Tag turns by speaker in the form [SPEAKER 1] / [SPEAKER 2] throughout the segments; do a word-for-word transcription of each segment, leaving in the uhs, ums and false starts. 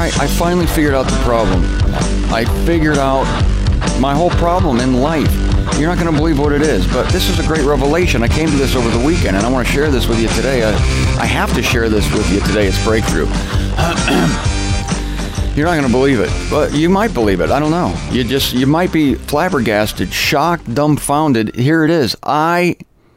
[SPEAKER 1] I finally figured out the problem. I figured out my whole problem in life. You're not going to believe what it is, but this is a great revelation. I came to this over the weekend, and I want to share this with you today. I, I have to share this with you today. It's breakthrough. You're not going to believe it, but you might believe it. I don't know. You just, you might be flabbergasted, shocked, dumbfounded. Here it is. I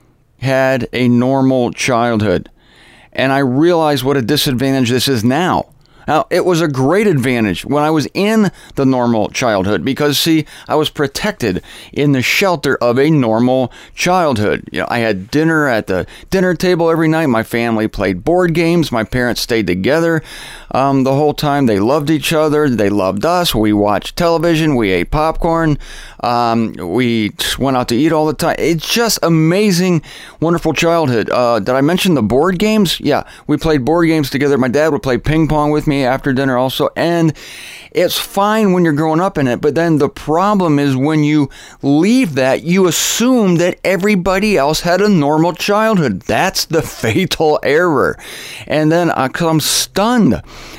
[SPEAKER 1] had a normal childhood, and I realize what a disadvantage this is now. Now, it was a great advantage when I was in the normal childhood because, see, I was protected in the shelter of a normal childhood. You know, I had dinner at the dinner table every night. My family played board games. My parents stayed together um, the whole time. They loved each other. They loved us. We watched television. We ate popcorn. Um, we went out to eat all the time. It's just amazing, wonderful childhood. Uh, did I mention the board games? Yeah, we played board games together. My dad would play ping pong with me after dinner also, and it's fine when you're growing up in it, but then the problem is when you leave that, you assume that everybody else had a normal childhood. That's the fatal error. And then I come stunned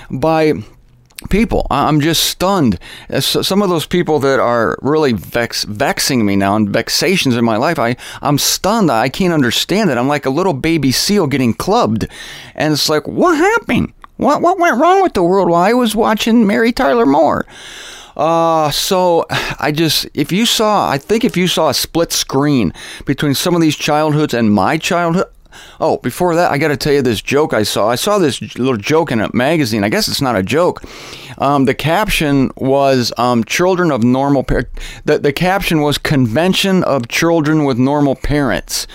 [SPEAKER 1] by people. I'm just stunned. Some of those people that are really vex, vexing me now and vexations in my life, I, I'm stunned. I can't understand it. I'm like a little baby seal getting clubbed. And it's like, what happened? What what went wrong with the world while I was watching Mary Tyler Moore? Uh, so I just, if you saw, I think if you saw a split screen between some of these childhoods and my childhood. Oh, before that, I got to tell you this joke I saw. I saw this little joke in a magazine. I guess it's not a joke. Um, the caption was um, children of normal parents. The, the caption was convention of children with normal parents.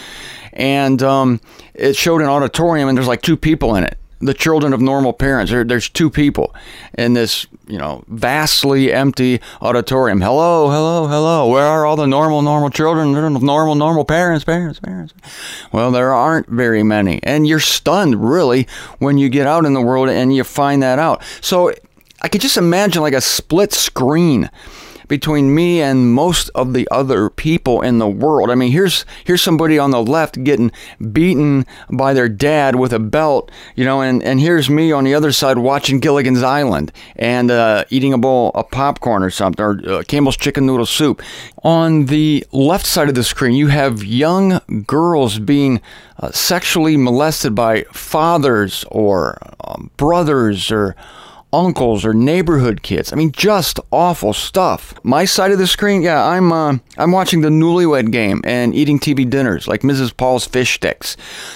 [SPEAKER 1] And um, it showed an auditorium and there's like two people in it. The children of normal parents. There, there's two people in this, you know, vastly empty auditorium. Hello, hello, hello. Where are all the normal, normal children of normal, normal parents, parents, parents? Well, there aren't very many. And you're stunned, really, when you get out in the world and you find that out. So I could just imagine like a split screen between me and most of the other people in the world. I mean, here's here's somebody on the left getting beaten by their dad with a belt, you know, and, and here's me on the other side watching Gilligan's Island and uh, eating a bowl of popcorn or something, or uh, Campbell's chicken noodle soup. On the left side of the screen, you have young girls being uh, sexually molested by fathers or um, brothers or uncles or neighborhood kids. I mean, just awful stuff. My side of the screen, yeah, I'm uh, I'm watching the Newlywed Game and eating T V dinners like Missus Paul's fish sticks.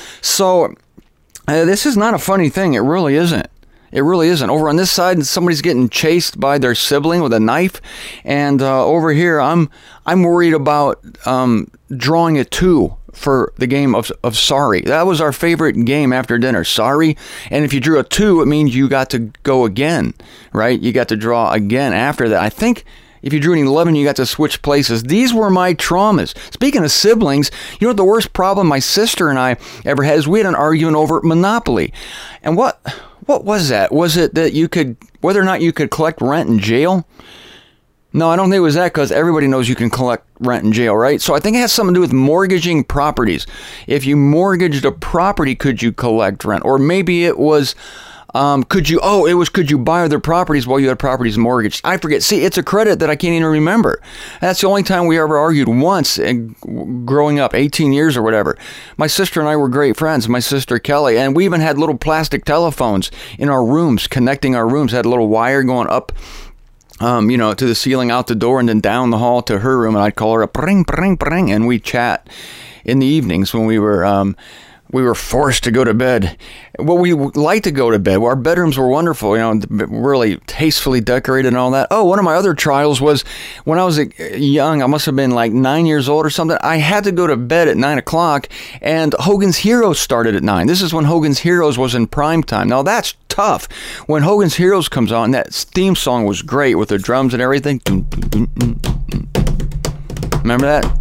[SPEAKER 1] So uh, this is not a funny thing. It really isn't. It really isn't. Over on this side, somebody's getting chased by their sibling with a knife, and uh, over here, I'm I'm worried about um, drawing a two for the game of of Sorry. That was our favorite game after dinner, Sorry. And if you drew a two, it means you got to go again, right? You got to draw again after that. I think if you drew an eleven, you got to switch places. These were my traumas. Speaking of siblings, you know what the worst problem my sister and I ever had is we had an argument over Monopoly. And what what was that? Was it that you could, whether or not you could collect rent in jail? No, I don't think it was that, because everybody knows you can collect rent in jail, right? So I think it has something to do with mortgaging properties. If you mortgaged a property, could you collect rent? Or maybe it was, um, could you, oh, it was, could you buy other properties while you had properties mortgaged? I forget. See, it's a credit that I can't even remember. That's the only time we ever argued once in growing up, eighteen years or whatever. My sister and I were great friends, my sister Kelly, and we even had little plastic telephones in our rooms, connecting our rooms, had a little wire going up Um, you know, to the ceiling, out the door, and then down the hall to her room, and I'd call her a pring, pring, pring, and we'd chat in the evenings when we were um, we were forced to go to bed. Well, we liked to go to bed. Our bedrooms were wonderful, you know, really tastefully decorated and all that. Oh, one of my other trials was when I was young, I must have been like nine years old or something. I had to go to bed at nine o'clock, and Hogan's Heroes started at nine. This is when Hogan's Heroes was in prime time. Now, that's tough. When Hogan's Heroes comes on, that theme song was great with the drums and everything. Remember that?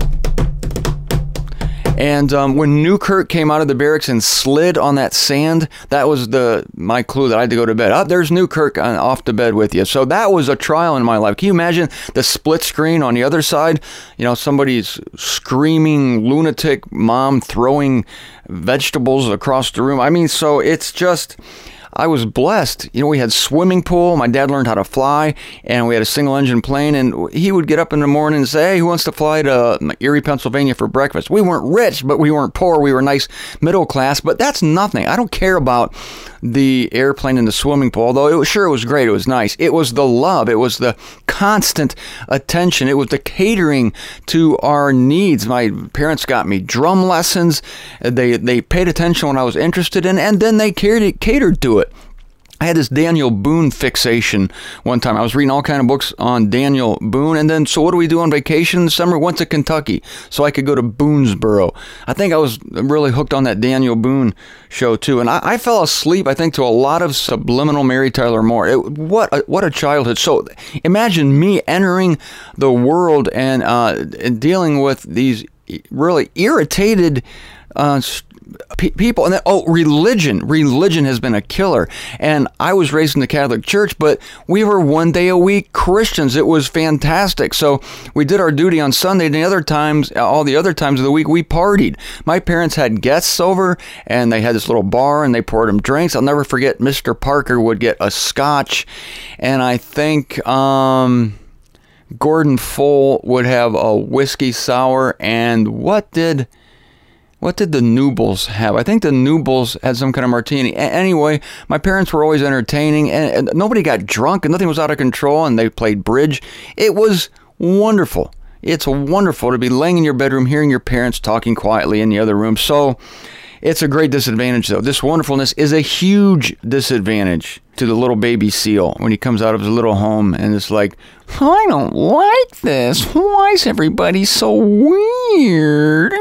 [SPEAKER 1] And um, when Newkirk came out of the barracks and slid on that sand, that was the my clue that I had to go to bed. Oh, there's Newkirk off to bed with you. So that was a trial in my life. Can you imagine the split screen on the other side? You know, somebody's screaming lunatic mom throwing vegetables across the room. I mean, so it's just, I was blessed. You know, we had swimming pool. My dad learned how to fly, and we had a single engine plane, and he would get up in the morning and say, hey, who wants to fly to Erie, Pennsylvania for breakfast? We weren't rich, but we weren't poor. We were nice middle class, but that's nothing. I don't care about the airplane and the swimming pool, although it was sure it was great. It was nice. It was the love. It was the constant attention. It was the catering to our needs. My parents got me drum lessons. They they paid attention when I was interested in, and then they catered, catered to it. I had this Daniel Boone fixation one time. I was reading all kind of books on Daniel Boone, and then, so what do we do on vacation in the summer? Went to Kentucky so I could go to Boonesboro. I think I was really hooked on that Daniel Boone show, too. And I, I fell asleep, I think, to a lot of subliminal Mary Tyler Moore. It, what, a, what a childhood. So imagine me entering the world and, uh, and dealing with these really irritated uh P- people, and then, oh, religion. Religion has been a killer. And I was raised in the Catholic Church, but we were one day a week Christians. It was fantastic. So we did our duty on Sunday, and the other times, all the other times of the week, we partied. My parents had guests over, and they had this little bar, and they poured them drinks. I'll never forget, Mister Parker would get a scotch, and I think um, Gordon Fole would have a whiskey sour, and what did... What did the Newbills have? I think the Newbills had some kind of martini. A- anyway, my parents were always entertaining, and, and nobody got drunk, and nothing was out of control, and they played bridge. It was wonderful. It's wonderful to be laying in your bedroom, hearing your parents talking quietly in the other room. So it's a great disadvantage, though. This wonderfulness is a huge disadvantage to the little baby seal when he comes out of his little home and it's like, I don't like this. Why is everybody so weird?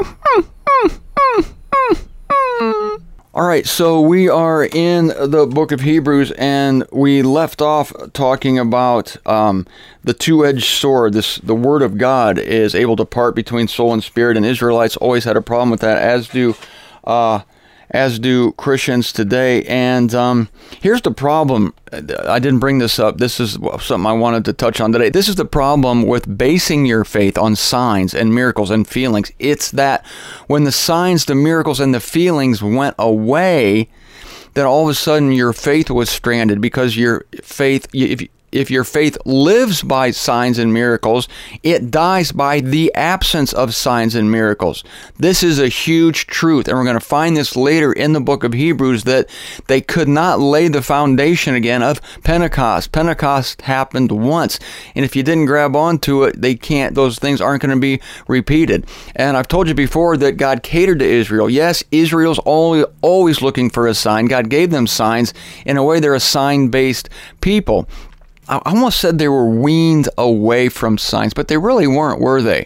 [SPEAKER 1] All right, so we are in the book of Hebrews, and we left off talking about um, the two-edged sword. This, the Word of God is able to part between soul and spirit, and Israelites always had a problem with that, as do uh, as do Christians today. And um, here's the problem. I didn't bring this up. This is something I wanted to touch on today. This is the problem with basing your faith on signs and miracles and feelings. It's that when the signs, the miracles, and the feelings went away, then all of a sudden your faith was stranded, because your faith, if If your faith lives by signs and miracles, it dies by the absence of signs and miracles. This is a huge truth, and we're going to find this later in the book of Hebrews, that they could not lay the foundation again of Pentecost. Pentecost happened once, and if you didn't grab onto it, they can't. Those things aren't going to be repeated. And I've told you before that God catered to Israel. Yes, Israel's always, always looking for a sign. God gave them signs. In a way, they're a sign-based people. I almost said they were weaned away from signs, but they really weren't, were they?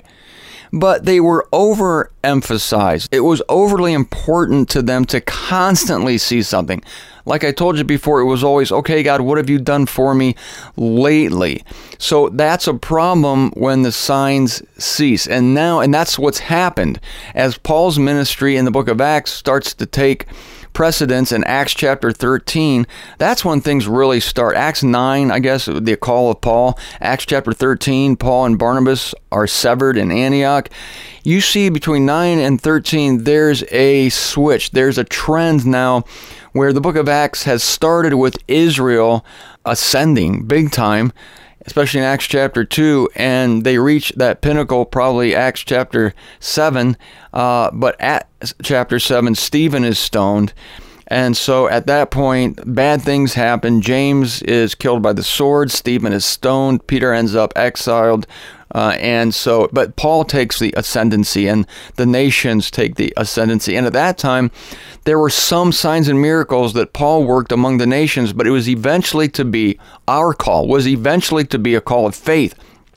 [SPEAKER 1] But they were overemphasized. It was overly important to them to constantly see something. Like I told you before, it was always, okay, God, what have you done for me lately? So that's a problem when the signs cease. And now, and that's what's happened. As Paul's ministry in the book of Acts starts to take precedence in Acts chapter thirteen, that's when things really start. Acts nine, I guess, the call of Paul. Acts chapter thirteen, Paul and Barnabas are severed in Antioch. You see between nine and thirteen, there's a switch. There's a trend now where the book of Acts has started with Israel ascending big time, especially in Acts chapter two, and they reach that pinnacle, probably Acts chapter seven, uh, but at chapter seven, Stephen is stoned, and so at that point, bad things happen. James is killed by the sword, Stephen is stoned, Peter ends up exiled, uh, and so, but Paul takes the ascendancy, and the nations take the ascendancy, and at that time, there were some signs and miracles that Paul worked among the nations, but it was eventually to be, our call was eventually to be a call of faith,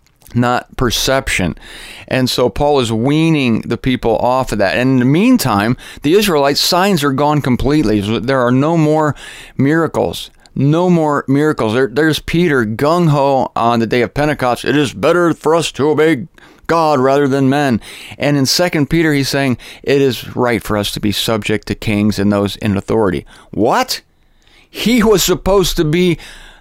[SPEAKER 1] not perception. And so Paul is weaning the people off of that. And in the meantime, the Israelites' signs are gone completely. There are no more miracles. No more miracles. There, there's Peter gung-ho on the day of Pentecost. It is better for us to obey God rather than men. And in Second Peter, he's saying it is right for us to be subject to kings and those in authority. What? He was supposed to be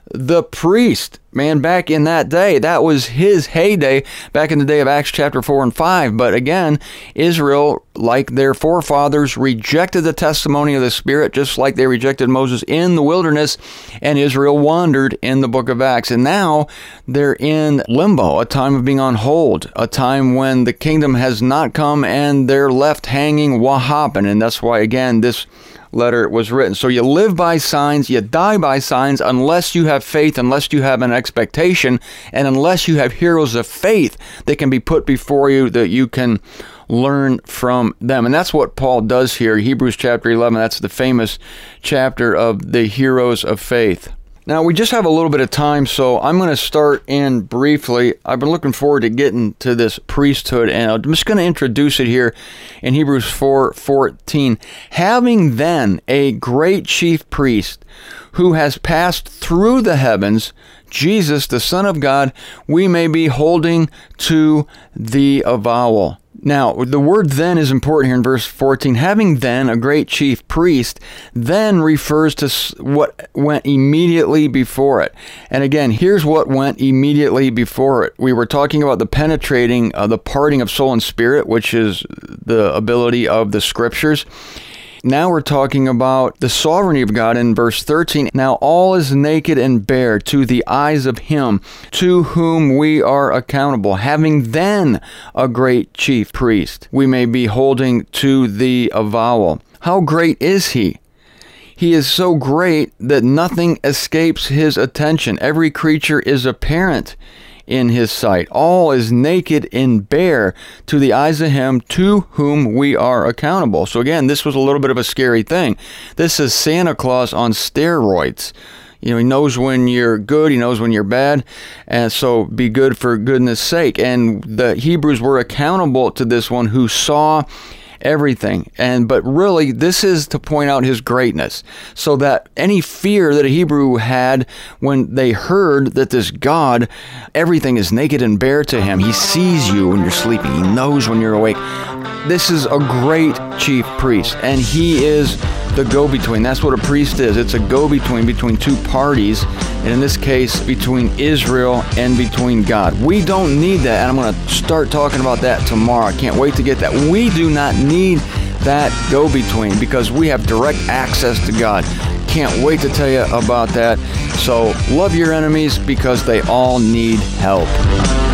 [SPEAKER 1] the priest. Man, back in that day, that was his heyday, back in the day of Acts chapter four and five. But again, Israel, like their forefathers, rejected the testimony of the Spirit, just like they rejected Moses in the wilderness, and Israel wandered in the book of Acts. And now they're in limbo, a time of being on hold, a time when the kingdom has not come, and they're left hanging. What happened? And that's why, again, this letter was written. So you live by signs, you die by signs, unless you have faith, unless you have an expectation, and unless you have heroes of faith that can be put before you that you can learn from them. And that's what Paul does here. Hebrews chapter eleven, that's the famous chapter of the heroes of faith. Now, we just have a little bit of time, so I'm going to start in briefly. I've been looking forward to getting to this priesthood, and I'm just going to introduce it here in Hebrews four fourteen. Having then a great chief priest who has passed through the heavens, Jesus, the Son of God, we may be holding to the avowal. Now, the word then is important here in verse fourteen. Having then a great chief priest, then refers to what went immediately before it. And again, here's what went immediately before it. We were talking about the penetrating, uh, the parting of soul and spirit, which is the ability of the scriptures. Now we're talking about the sovereignty of God in verse thirteen. Now all is naked and bare to the eyes of him to whom we are accountable. Having then a great chief priest, we may be holding to the avowal. How great is he? He is so great that nothing escapes his attention. Every creature is apparent in his sight. All is naked and bare to the eyes of him to whom we are accountable. So again, this was a little bit of a scary thing. This is Santa Claus on steroids. You know, he knows when you're good, he knows when you're bad, and so be good for goodness sake. And the Hebrews were accountable to this one who saw everything. And but really, this is to point out his greatness, so that any fear that a Hebrew had when they heard that this God, everything is naked and bare to him. He sees you when you're sleeping. He knows when you're awake. This is a great chief priest, and he is the go-between. That's what a priest is. It's a go-between between two parties, and in this case, between Israel and between God. We don't need that, and I'm going to start talking about that tomorrow. I can't wait to get that. We do not need that go-between because we have direct access to God. Can't wait to tell you about that. So love your enemies because they all need help.